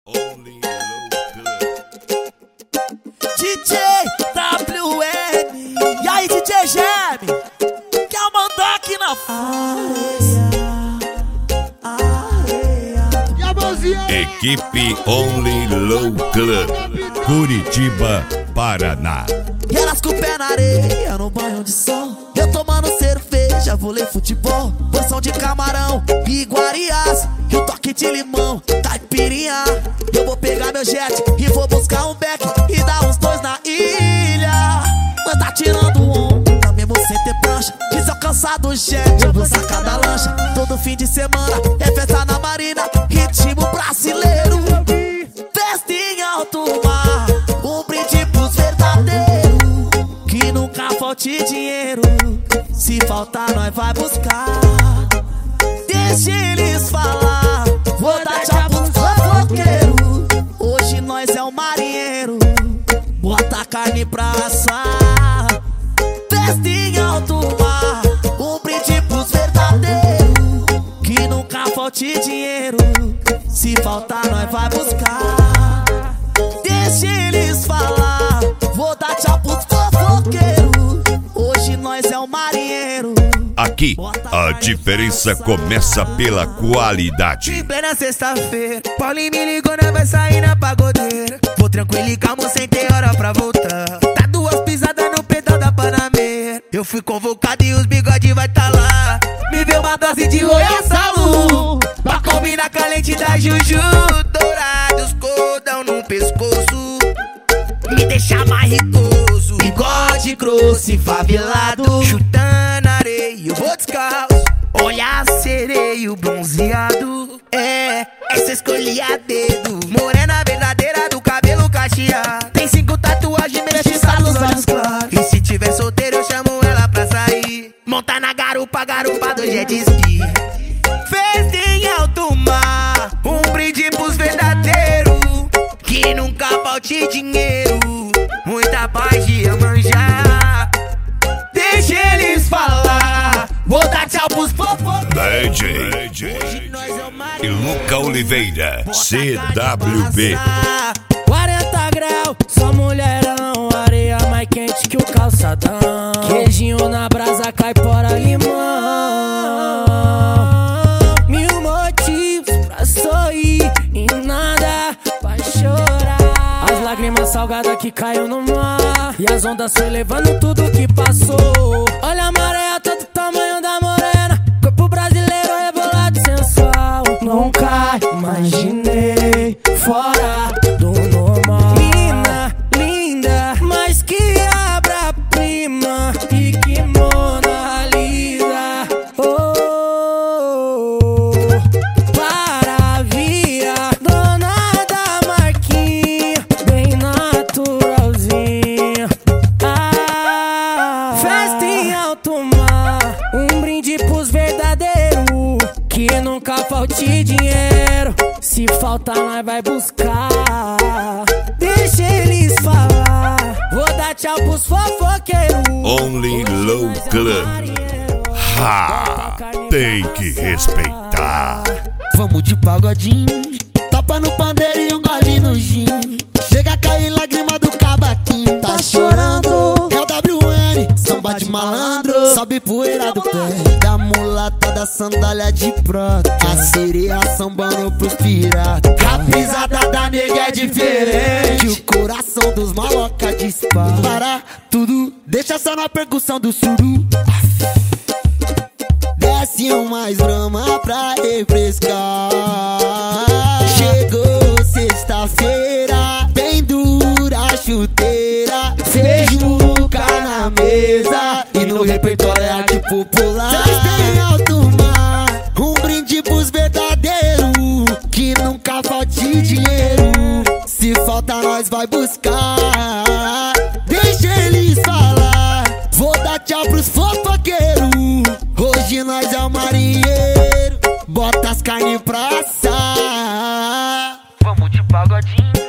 Only Low DJ WN. E aí, DJ Geme, quer mandar aqui na Equipe Only Low Club, Curitiba, Paraná. E elas com o pé na areia, no banho de sol. Eu tomando cerveja, vou ler futebol. Porção de camarão e iguarias, e um toque de limão, caipirinha. Eu vou pegar meu jet e vou buscar um beck e dar uns dois na ilha. Mas tá tirando onda, mesmo sem ter prancha. E se eu cansar do jet, eu vou sacar da lancha. Todo fim de semana é festa na marina, ritmo brasileiro. Festa em alto mar, um brinde pros verdadeiros. Que nunca falte dinheiro, se faltar nós vai buscar. Deixa eles falar, vou dar tchau pros fofoqueiros. Hoje nós é um marinheiro, bota a carne pra assar. Festa em alto mar, um brinde pros verdadeiros. Que nunca falte dinheiro, se faltar nós vai buscar. Deixa eles falar, vou dar tchau pros fofoqueiros. Hoje nós é um marinheiro. Aqui, a diferença começa pela qualidade. Em plena sexta-feira, Paulinho me ligou, né? Vai sair na pagodeira. Vou tranquilo e calmo, sem ter hora pra voltar. Tá duas pisadas no pedal da Panameira. Eu fui convocado e os bigode vai tá lá. Me deu uma dose de Royal Salu, pra combinar com a lente da Juju. Dourados, cordão no pescoço, me deixa mais ricoso. Bigode grosso e favelado, chutando areia, vou descalço. Olhar sereio bronzeado, essa escolhi a dedo. Morena verdadeira do cabelo cacheado. Tem 5 tatuagens, merece nos olhos claros. E se tiver solteiro eu chamo ela pra sair. Montar na garupa, garupa do jet ski. Festa em alto mar, um brinde pros verdadeiros. Que nunca falte dinheiro, muita paz de manjar. Deixa eles falar, vou dar tchau pros fofoqueiros. DJ e Luca Oliveira, CWB. 40 graus, só mulherão, areia mais quente que o calçadão. Queijinho na brasa, caipora, limão. 1000 motivos pra sorrir e nada pra chorar. As lágrimas salgadas que caiu no mar, e as ondas foi levando tudo que passou. Olha a maré, tá do tamanho da morena. Corpo brasileiro rebolado e sensual. Nunca imaginei fora do normal. Mina, linda, mas que obra-prima. E que Mona Lisa. Oh, para via, dona da marquinha, bem naturalzinha. Festa em alto mar, um brinde pros verdadeiros. Que nunca falte dinheiro, se faltar nós vai buscar. Deixa eles falar, vou dar tchau pros fofoqueiros. Only Low Club. Ha! Tem que respeitar. Vamos de pagodinho, topa no pandeiro e um gole no gin. Chega a cair lágrima do cavaquinho. Tá chorando, é o WN, samba de malandro. Sobe poeira do pé da mulata da sandália de prata. A sereia sambando pros piratas. A pisada da nega é diferente, o coração dos maloca dispara. Para tudo, deixa só na percussão do suru. Desce mais brama pra refrescar. Chegou sexta-feira, bem dura a chuteira. Feijuca na mesa e no repertório é arte popular. Festa em alto mar, um brinde pros verdadeiros. Que nunca falte dinheiro, se falta nós vai buscar. Deixa eles falar, vou dar tchau pros fofoqueiros. Hoje nós é um marinheiro, bota as carnes pra assar. Vamos de pagodinho,